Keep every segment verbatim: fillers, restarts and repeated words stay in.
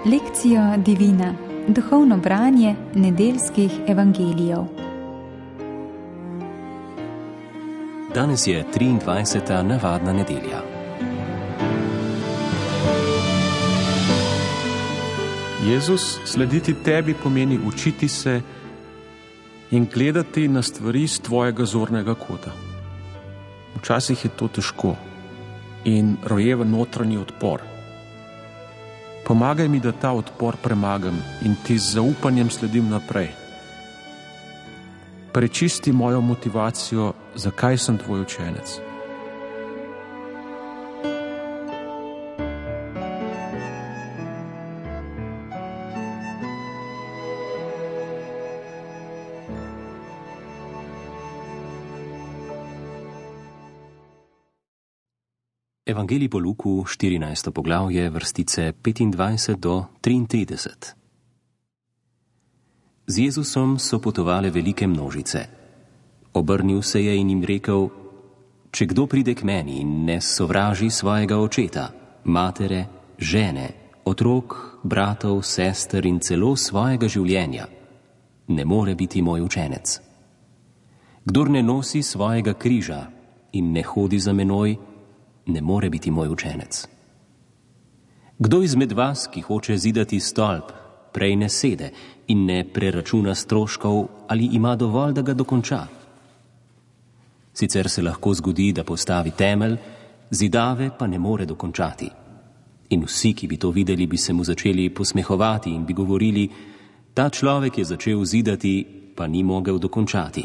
Lekcija divina, duhovno branje nedeljskih evangelijev. Danes je triindvajseta navadna nedelja. Jezus, slediti tebi pomeni učiti se in gledati na stvari z tvojega zornega kota. Včasih je to težko in rojeva notranji odpor. Pomagaj mi, da ta odpor premagam in ti z zaupanjem sledim naprej. Prečisti mojo motivacijo, zakaj sem tvoj učenec. Evangelij po Luku, štirinajsto poglavje, vrstice petindvajset do triintrideset. Z Jezusom so potovale velike množice. Obrnil se je in jim rekel: če kdo pride k meni in ne sovraži svojega očeta, matere, žene, otrok, bratov, sester in celo svojega življenja, ne more biti moj učenec. Kdor ne nosi svojega križa in ne hodi za menoj, ne more biti moj učenec. Kdo izmed vas, ki hoče zidati stolp, prej ne sede in ne preračuna stroškov, ali ima dovolj, da ga dokonča? Sicer se lahko zgodi, da postavi temelj, zidave pa ne more dokončati. In vsi, ki bi to videli, bi se mu začeli posmehovati in bi govorili: ta človek je začel zidati, pa ni mogel dokončati.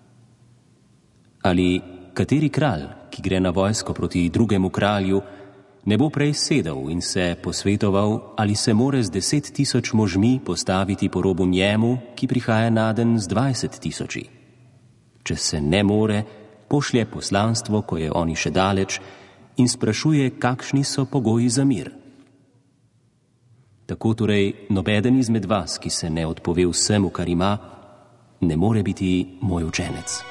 Ali kateri kralj, ki gre na vojsko proti drugemu kralju, ne bo prej sedel in se posvetoval, ali se more z deset tisoč možmi postaviti po robu njemu, ki prihaja naden z dvajset tisoči? Če se ne more, pošlje poslanstvo, ko je oni še daleč, in sprašuje, kakšni so pogoji za mir. Tako torej nobeden izmed vas, ki se ne odpove vsemu, kar ima, ne more biti moj učenec.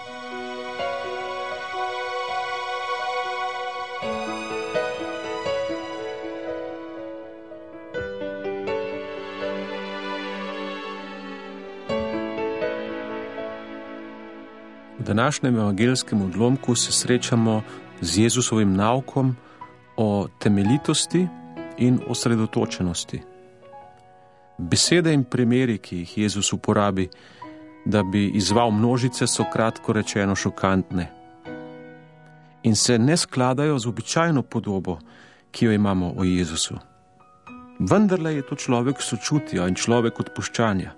V današnjem evangelskem odlomku se srečamo z Jezusovim naukom o temeljitosti in osredotočenosti. Besede in primeri, ki jih Jezus uporabi, da bi izzval množice, so kratko rečeno šokantne in se ne skladajo z običajno podobo, ki jo imamo o Jezusu. Vendarle je to človek sočutja in človek odpuščanja.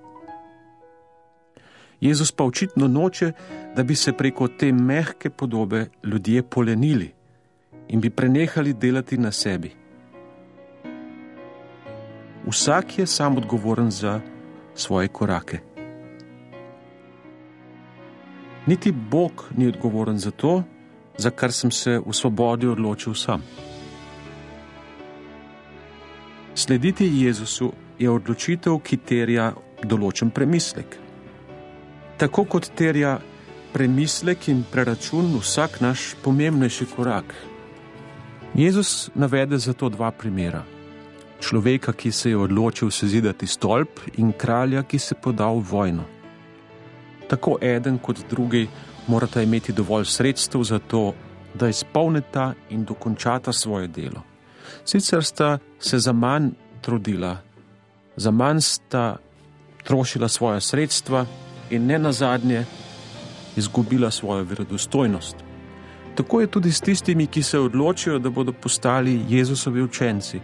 Jezus pa očitno noče, da bi se preko te mehke podobe ljudje polenili in bi prenehali delati na sebi. Vsak je sam odgovoren za svoje korake. Niti Bog ni odgovoren za to, za kar sem se v svobodi odločil sam. Slediti Jezusu je odločitev, ki terja določen premislek. Tako kot terja premislek in preračun vsak naš pomembnejši korak. Jezus navede za to dva primera. Človeka, ki se je odločil sezidati stolp, in kralja, ki se podal v vojno. Tako eden kot drugi morata imeti dovolj sredstev za to, da izpolnita in dokončata svoje delo. Sicer sta se za manj trudila, za manj sta trošila svoja sredstva in ne nazadnje izgubila svojo verodostojnost. Tako je tudi s tistimi, ki se odločijo, da bodo postali Jezusovi učenci.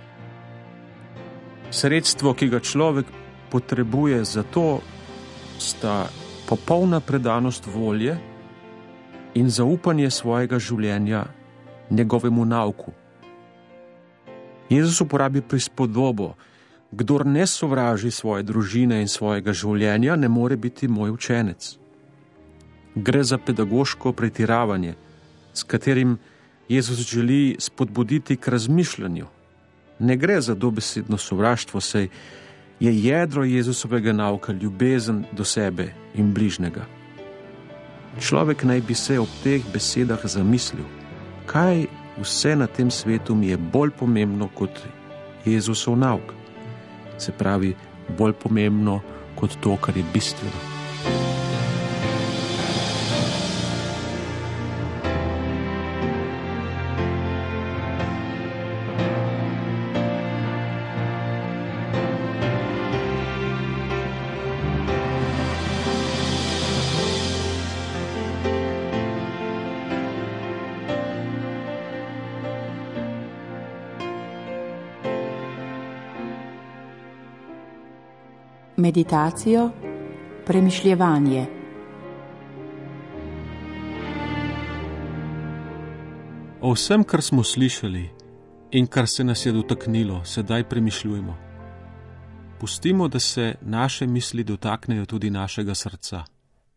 Sredstvo, ki ga človek potrebuje za to, sta popolna predanost volje in zaupanje svojega življenja njegovemu nauku. Jezus uporabi prispodobo: kdor ne sovraži svoje družine in svojega življenja, ne more biti moj učenec. Gre za pedagoško pretiravanje, s katerim Jezus želi spodbuditi k razmišljanju. Ne gre za dobesedno sovraštvo, saj je jedro Jezusovega nauka ljubezen do sebe in bližnjega. Človek naj bi se ob teh besedah zamislil, kaj vse na tem svetu mi je bolj pomembno kot Jezusov nauk, se pravi bolj pomembno kot to, kar je bistveno. Meditacijo, premišljevanje. O vsem, kar smo slišali in kar se nas je dotaknilo, sedaj premišljujemo. Pustimo, da se naše misli dotaknejo tudi našega srca.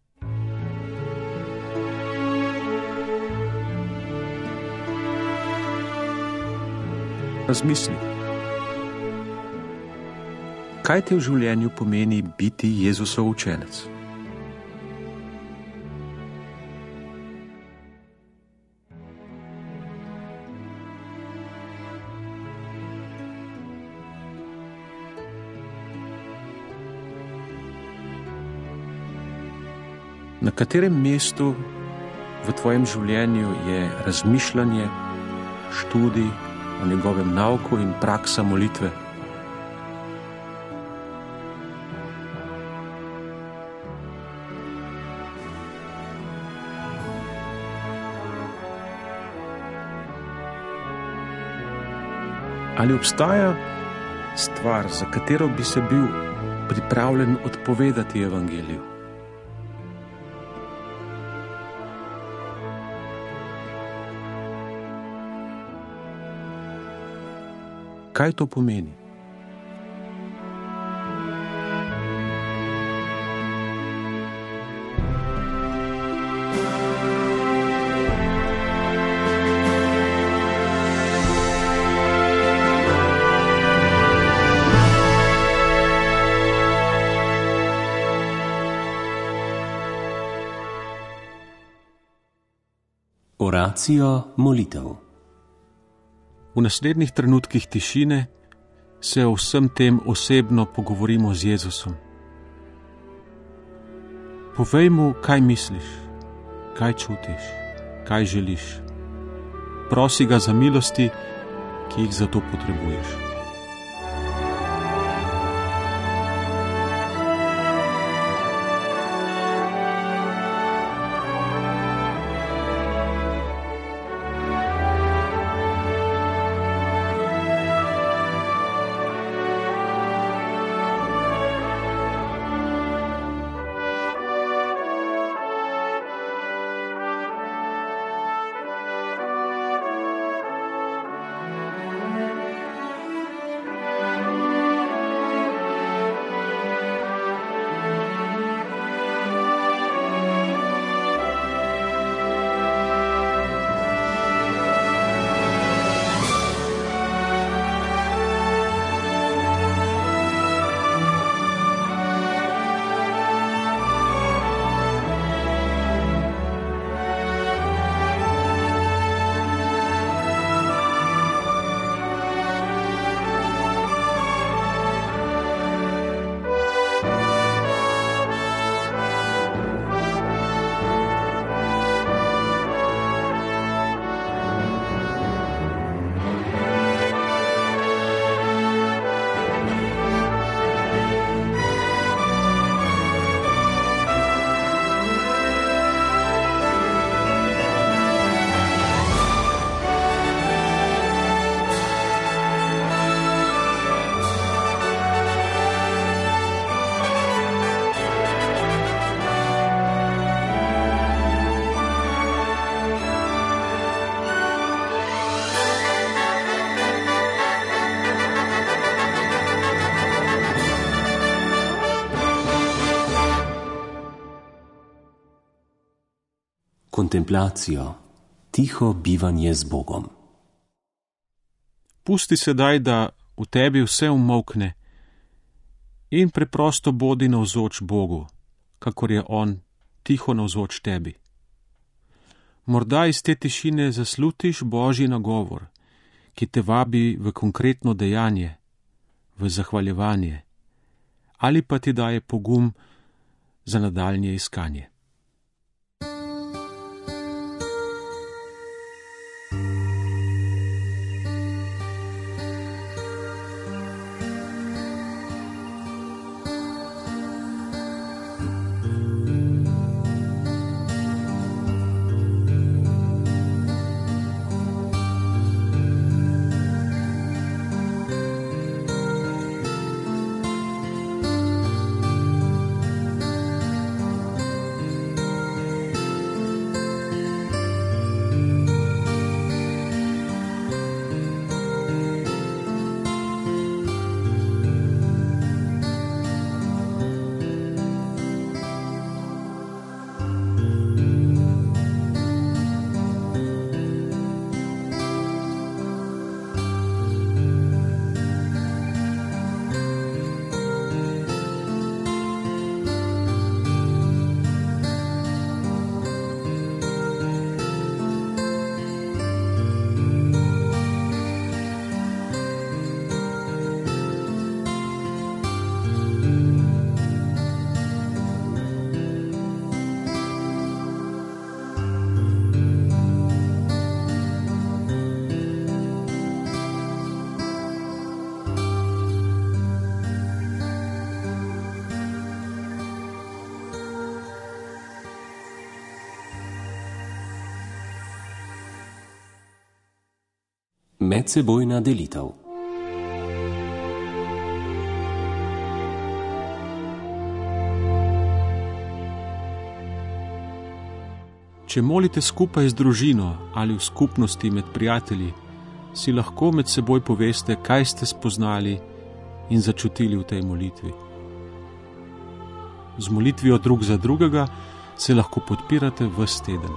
Razmisli. Kaj ti v življenju pomeni biti Jezusov učenec? Na katerem mestu v tvojem življenju je razmišljanje, študij o njegovem nauku in praksa molitve? Ali obstaja stvar, za katero bi se bil pripravljen odpovedati evangeliju? Kaj to pomeni? Oracijo molitev. V naslednjih trenutkih tišine se o vsem tem osebno pogovorimo z Jezusom. Povej mu, kaj misliš, kaj čutiš, kaj želiš. Prosi ga za milosti, ki jih za to potrebuješ. Kontemplacijo, tiho bivanje z Bogom. Pusti sedaj, da v tebi vse umolkne in preprosto bodi navzoč Bogu, kakor je On tiho navzoč tebi. Morda iz te tišine zaslutiš Božji nagovor, ki te vabi v konkretno dejanje, v zahvaljevanje ali pa ti daje pogum za nadaljnje iskanje. Medsebojna delitev. Če molite skupaj z družino ali v skupnosti med prijatelji, si lahko med seboj poveste, kaj ste spoznali in začutili v tej molitvi. Z molitvijo drug za drugega se lahko podpirate ves teden.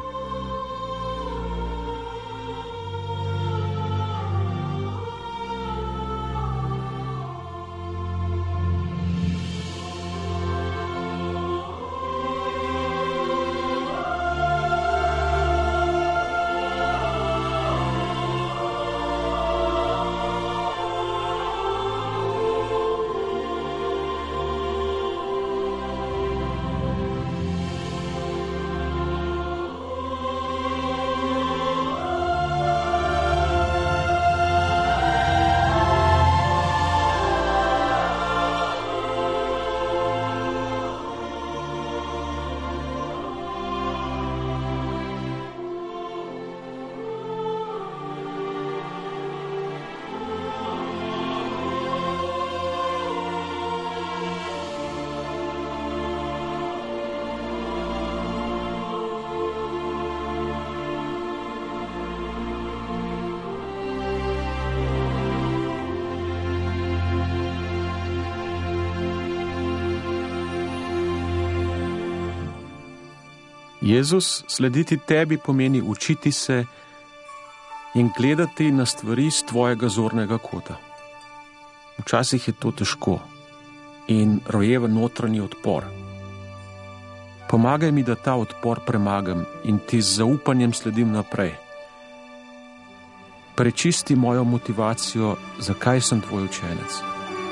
Jezus, slediti tebi pomeni učiti se in gledati na stvari z tvojega zornega kota. Včasih je to težko in rojeva notranji odpor. Pomagaj mi, da ta odpor premagam in ti z zaupanjem sledim naprej. Prečisti mojo motivacijo, zakaj sem tvoj učenec.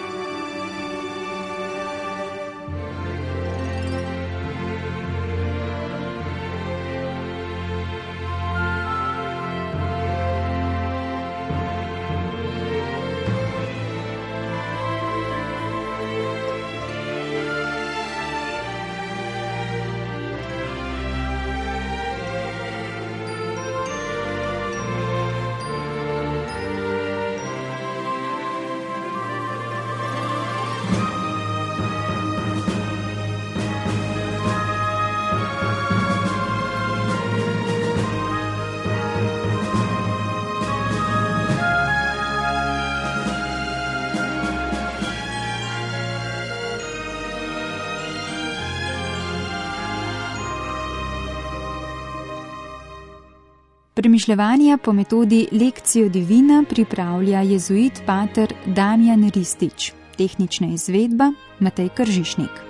Premišljevanja po metodi Lectio Divina pripravlja jezuit pater Damjan Ristič, tehnična izvedba Matej Kržišnik.